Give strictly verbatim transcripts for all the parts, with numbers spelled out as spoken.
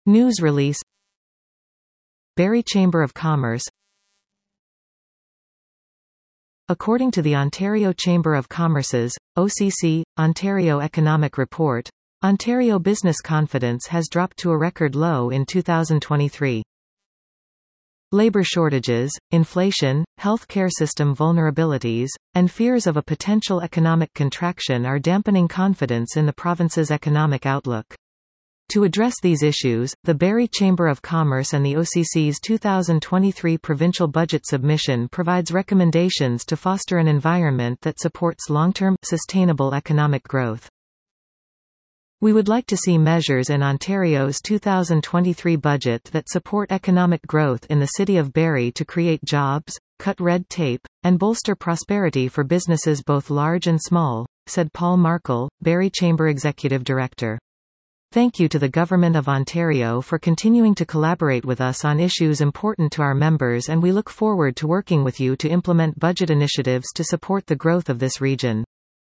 News release. Barrie Chamber of Commerce. According to the Ontario Chamber of Commerce's, O C C, Ontario Economic Report, Ontario business confidence has dropped to a record low in two thousand twenty-three. Labour shortages, inflation, healthcare system vulnerabilities, and fears of a potential economic contraction are dampening confidence in the province's economic outlook. To address these issues, the Barrie Chamber of Commerce and the O C C's two thousand twenty-three provincial budget submission provides recommendations to foster an environment that supports long-term, sustainable economic growth. We would like to see measures in Ontario's two thousand twenty-three budget that support economic growth in the City of Barrie to create jobs, cut red tape, and bolster prosperity for businesses both large and small, said Paul Markle, Barrie Chamber Executive Director. Thank you to the Government of Ontario for continuing to collaborate with us on issues important to our members, and we look forward to working with you to implement budget initiatives to support the growth of this region.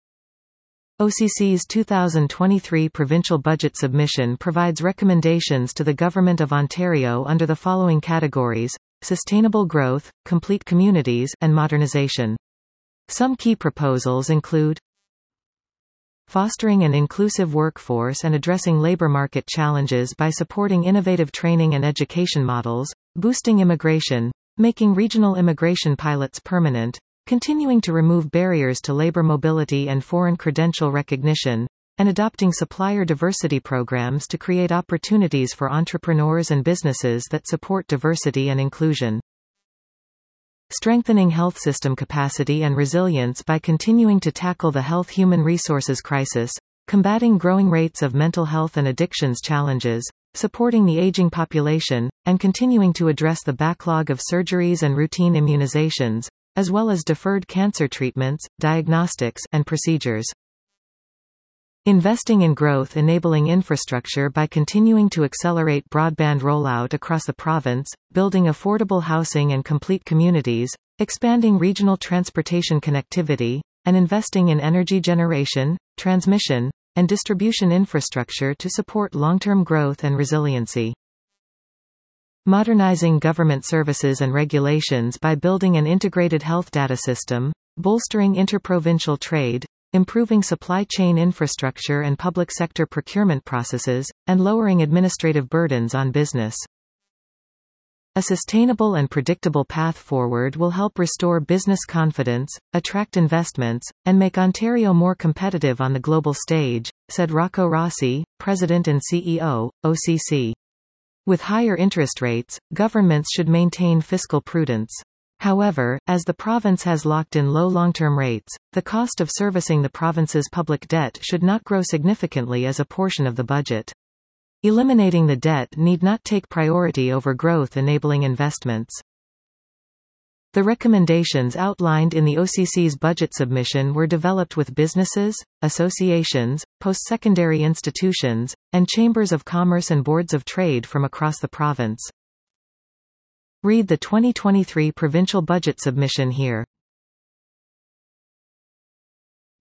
O C C's two thousand twenty-three provincial budget submission provides recommendations to the Government of Ontario under the following categories: sustainable growth, complete communities, and modernization. Some key proposals include fostering an inclusive workforce and addressing labor market challenges by supporting innovative training and education models, boosting immigration, making regional immigration pilots permanent, continuing to remove barriers to labor mobility and foreign credential recognition, and adopting supplier diversity programs to create opportunities for entrepreneurs and businesses that support diversity and inclusion. Strengthening health system capacity and resilience by continuing to tackle the health human resources crisis, combating growing rates of mental health and addictions challenges, supporting the aging population, and continuing to address the backlog of surgeries and routine immunizations, as well as deferred cancer treatments, diagnostics, and procedures. Investing in growth-enabling infrastructure by continuing to accelerate broadband rollout across the province, building affordable housing and complete communities, expanding regional transportation connectivity, and investing in energy generation, transmission, and distribution infrastructure to support long-term growth and resiliency. Modernizing government services and regulations by building an integrated health data system, bolstering interprovincial trade, improving supply chain infrastructure and public sector procurement processes, and lowering administrative burdens on business. A sustainable and predictable path forward will help restore business confidence, attract investments, and make Ontario more competitive on the global stage, said Rocco Rossi, President and C E O, O C C. With higher interest rates, governments should maintain fiscal prudence. However, as the province has locked in low long-term rates, the cost of servicing the province's public debt should not grow significantly as a portion of the budget. Eliminating the debt need not take priority over growth-enabling investments. The recommendations outlined in the O C C's budget submission were developed with businesses, associations, post-secondary institutions, and chambers of commerce and boards of trade from across the province. Read the twenty twenty-three provincial budget submission here.